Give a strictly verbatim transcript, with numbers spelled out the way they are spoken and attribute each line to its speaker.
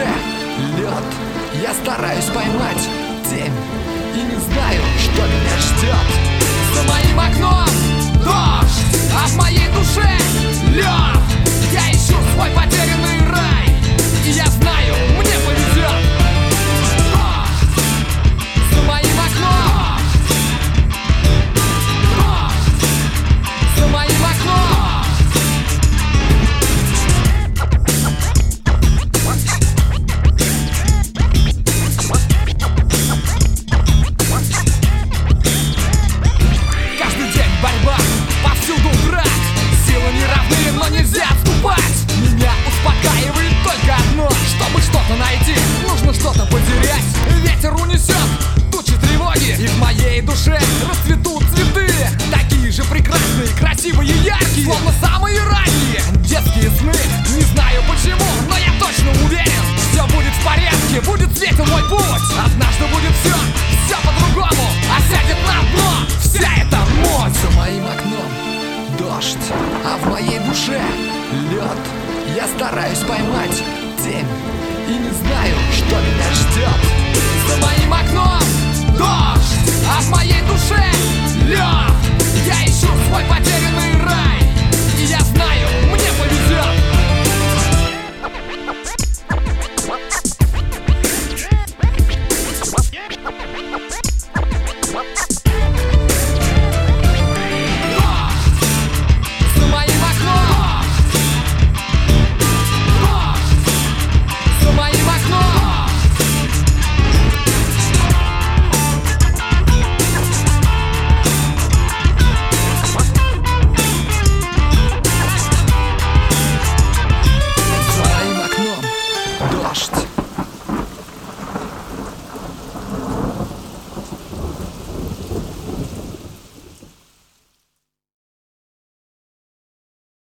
Speaker 1: душе лед. Я стараюсь поймать тень и не знаю, что меня ждет. За моим окном дождь, а в моей душе лед. Я ищу свой потерянный рай, и я знаю, мне повезет. Дождь, за моим окном дождь, за моим окном. Нельзя отступать. Меня успокаивает только одно: чтобы что-то найти, нужно что-то потерять. Ветер унесет тучи тревоги, и в моей душе расцветут цветы, такие же прекрасные, красивые, яркие, словно самые ранние детские сны. Не знаю почему, но я точно уверен, все будет в порядке, будет светлый мой путь. Однажды будет все, все по-другому, а сядет на дно вся эта мощь. За моим окном дождь, а в моей душе лед. Я стараюсь поймать тень и не знаю, что меня ждет.